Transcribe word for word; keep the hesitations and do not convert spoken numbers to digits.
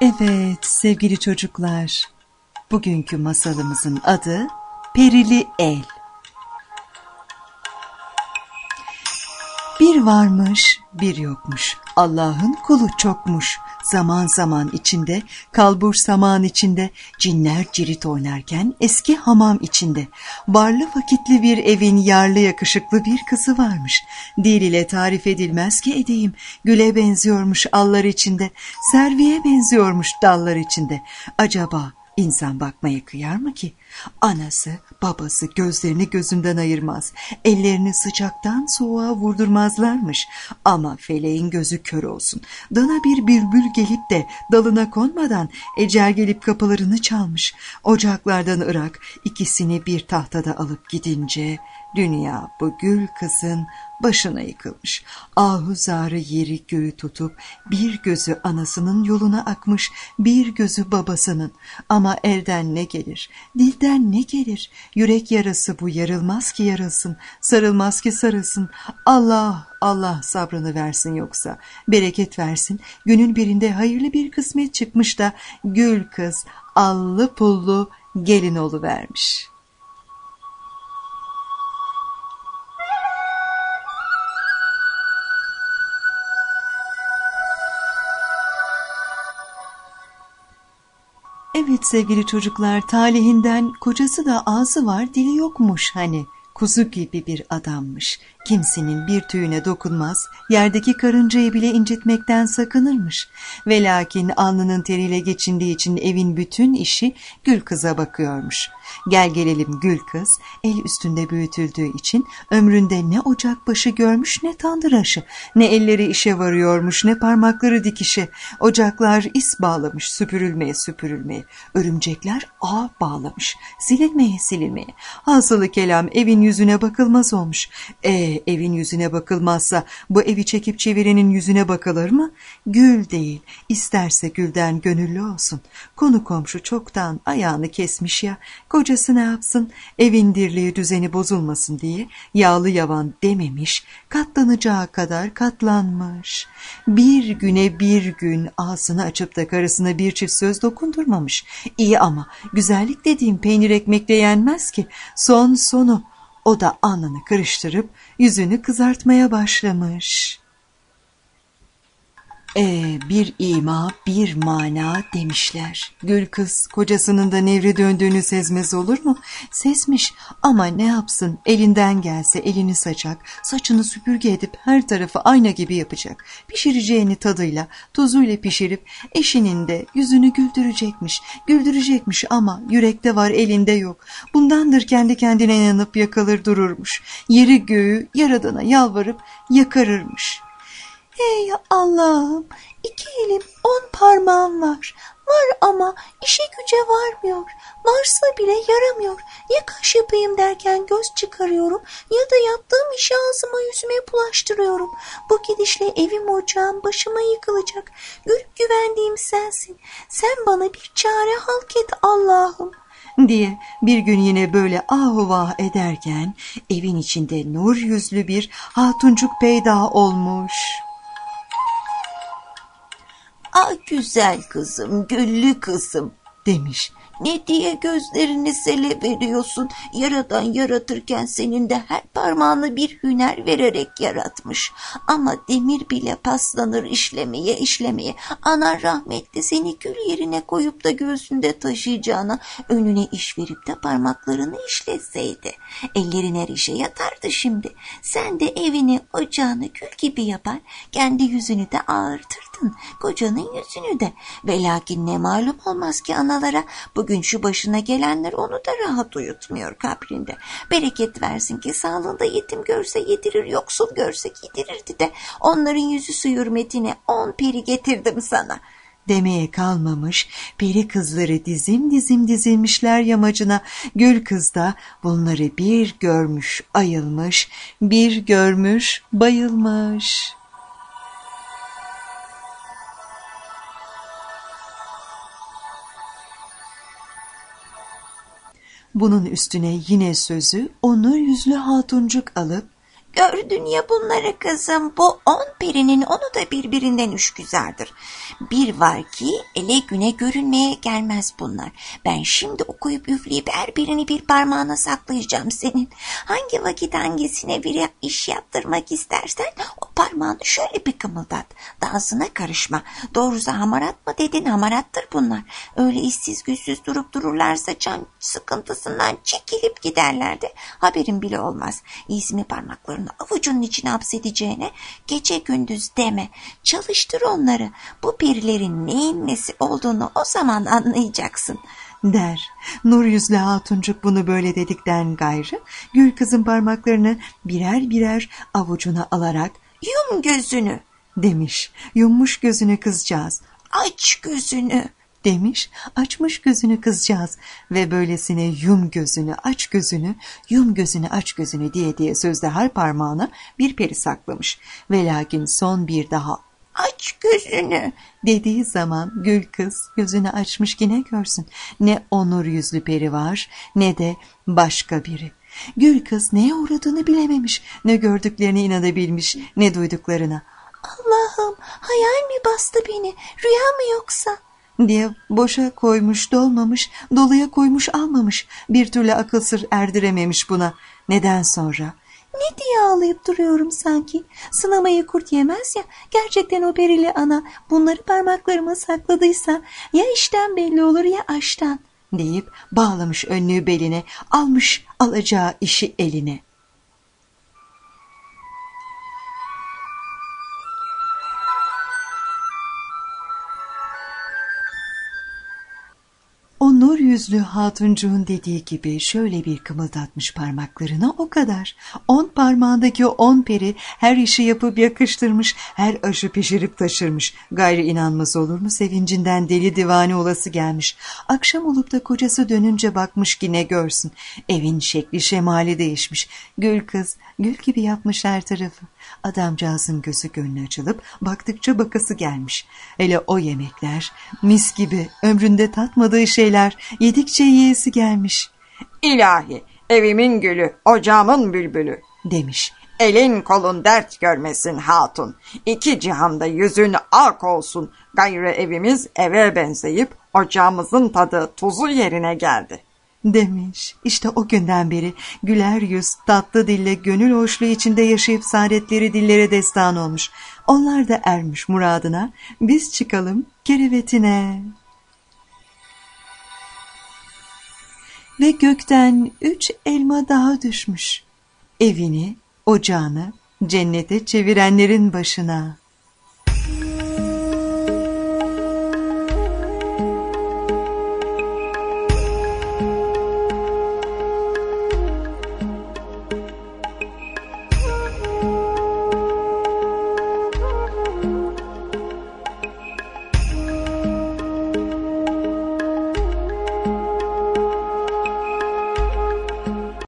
Evet sevgili çocuklar, bugünkü masalımızın adı Perili El. Bir varmış, bir yokmuş. Allah'ın kulu çokmuş. Zaman zaman içinde, kalbur saman içinde, cinler cirit oynarken eski hamam içinde. Barlı vakitli bir evin yarlı yakışıklı bir kızı varmış. Dil ile tarif edilmez ki edeyim. Güle benziyormuş allar içinde, serviye benziyormuş dallar içinde. Acaba İnsan bakmaya kıyar mı ki? Anası, babası gözlerini gözünden ayırmaz. Ellerini sıcaktan soğuğa vurdurmazlarmış. Ama feleğin gözü kör olsun. Dana bir bülbül gelip de dalına konmadan ecel gelip kapılarını çalmış. Ocaklardan ırak ikisini bir tahtada alıp gidince dünya bu gül kızın başına yıkılmış. Ahuzarı yeri göğü tutup bir gözü anasının yoluna akmış, bir gözü babasının. Ama elden ne gelir, dilden ne gelir? Yürek yarası bu, yarılmaz ki yarılsın, sarılmaz ki sarılsın. Allah Allah sabrını versin, yoksa bereket versin. Günün birinde hayırlı bir kısmet çıkmış da gül kız allı pullu gelin oluvermiş. Evet sevgili çocuklar, talihinden kocası da ağzı var dili yokmuş hani. Kuzu gibi bir adammış. Kimsenin bir tüyüne dokunmaz, yerdeki karıncayı bile incitmekten sakınırmış. Ve lakin alnının teriyle geçindiği için evin bütün işi Gül kıza bakıyormuş. Gel gelelim Gül kız, el üstünde büyütüldüğü için ömründe ne ocak başı görmüş ne tandır aşı. Ne elleri işe varıyormuş ne parmakları dikişe. Ocaklar is bağlamış süpürülmeye süpürülmeye. Örümcekler ağ bağlamış silinmeye silinmeye. Hasılı kelam evin yüzüne bakılmaz olmuş. E evin yüzüne bakılmazsa bu evi çekip çevirenin yüzüne bakılır mı? Gül değil, isterse gülden gönüllü olsun. Konu komşu çoktan ayağını kesmiş ya, kocası ne yapsın? Evin dirliği düzeni bozulmasın diye yağlı yavan dememiş, katlanacağı kadar katlanmış. Bir güne bir gün ağzını açıp da karısına bir çift söz dokundurmamış. İyi ama güzellik dediğim peynir ekmekle yenmez ki. Son sonu o da alnını kırıştırıp yüzünü kızartmaya başlamış. Ee, bir ima bir mana demişler. Gül kız kocasının da nevre döndüğünü sezmez olur mu? Sezmiş ama ne yapsın, elinden gelse elini saçak, saçını süpürge edip her tarafı ayna gibi yapacak. Pişireceğini tadıyla, tuzuyla pişirip eşinin de yüzünü güldürecekmiş. Güldürecekmiş ama yürekte var elinde yok. Bundandır kendi kendine yanıp yakılır dururmuş. Yeri göğü yaradana yalvarıp yakarırmış. Ey Allah'ım, iki elim on parmağım var. Var ama işe güce varmıyor. Varsa bile yaramıyor. Ya kaş yapayım derken göz çıkarıyorum ya da yaptığım işi ağzıma yüzüme bulaştırıyorum. Bu gidişle evim ocağım başıma yıkılacak. Gül güvendiğim sensin. Sen bana bir çare halk et Allah'ım diye bir gün yine böyle ah vah ederken evin içinde nur yüzlü bir hatuncuk peyda olmuş. Ah güzel kızım, güllü kızım demiş. Ne diye gözlerini sele veriyorsun? Yaradan yaratırken senin de her parmağını bir hüner vererek yaratmış. Ama demir bile paslanır işlemeye işlemeye. Anan rahmetli seni gül yerine koyup da göğsünde taşıyacağına önüne iş verip de parmaklarını işletseydi. Ellerin her işe yatardı şimdi. Sen de evini ocağını gül gibi yapar, kendi yüzünü de ağırtırdın. Kocanın yüzünü de. Ve lakin ne malum olmaz ki analara, bugün şu başına gelenler onu da rahat uyutmuyor kabrinde. Bereket versin ki sağlığında yetim görse yedirir, yoksul görse yedirirdi de onların yüzü su hürmetine on peri getirdim sana demeye kalmamış, peri kızları dizim dizim dizilmişler yamacına. Gül kız da bunları bir görmüş ayılmış, bir görmüş bayılmış. Bunun üstüne yine sözü o nur yüzlü hatuncuk alıp Gördün ya bunları kızım, bu on perinin onu da birbirinden üçgüzardır. Bir var ki ele güne görünmeye gelmez bunlar. Ben şimdi okuyup üfleyip her birini bir parmağına saklayacağım senin. Hangi vakit hangisine bir iş yaptırmak istersen o parmağını şöyle bir kımıldat. Dağısına karışma. Doğrusu hamarat mı dedin, hamarattır bunlar. Öyle işsiz güçsüz durup dururlarsa can sıkıntısından çekilip giderlerdi. Haberin bile olmaz. İsmi parmaklarını avucunun içine hapsedeceğine gece gündüz deme. Çalıştır onları. Bu birlerin neyin nesi olduğunu o zaman anlayacaksın der. Nur yüzlü hatuncuk bunu böyle dedikten gayrı Gül kızın parmaklarını birer birer avucuna alarak yum gözünü demiş. Yummuş gözünü kızcağız. Aç gözünü demiş, açmış gözünü kızcağız ve böylesine yum gözünü, aç gözünü, yum gözünü, aç gözünü diye diye sözde her parmağına bir peri saklamış. Ve lakin son bir daha aç gözünü dediği zaman Gül kız gözünü açmış ki ne görsün. Ne o nur yüzlü peri var ne de başka biri. Gül kız neye uğradığını bilememiş, ne gördüklerine inanabilmiş, ne duyduklarına. Allah'ım, hayal mi bastı beni, rüya mı yoksa diye boşa koymuş dolmamış, doluya koymuş almamış, bir türlü akıl sır erdirememiş buna. Neden sonra? Ne diye ağlayıp duruyorum sanki? Sınamayı kurt yemez ya, gerçekten o perili ana bunları parmaklarıma sakladıysa ya işten belli olur ya aştan deyip bağlamış önlüğü beline, almış alacağı işi eline. O nur yüzlü hatuncuğun dediği gibi şöyle bir kımıldatmış parmaklarına, o kadar. On parmağındaki on peri her işi yapıp yakıştırmış, her aşı pişirip taşırmış. Gayrı inanmaz olur mu, sevincinden deli divane olası gelmiş. Akşam olup da kocası dönünce bakmış ki ne görsün. Evin şekli şemali değişmiş. Gül kız gül gibi yapmış her tarafı. Adamcağızın gözü gönlü açılıp baktıkça bakası gelmiş. Hele o yemekler mis gibi, ömründe tatmadığı şeyler yedikçe yiyesi gelmiş. İlahi, evimin gülü, ocağımın bülbülü demiş. Elin kolun dert görmesin hatun. İki cihanda yüzün ak olsun. Gayrı evimiz eve benzeyip ocağımızın tadı tuzu yerine geldi demiş. İşte o günden beri güler yüz, tatlı dille, gönül hoşluğu içinde yaşayıp saadetleri dillere destan olmuş. Onlar da ermiş muradına, biz çıkalım kerevetine. Ve gökten üç elma daha düşmüş. Evini, ocağını cennete çevirenlerin başına.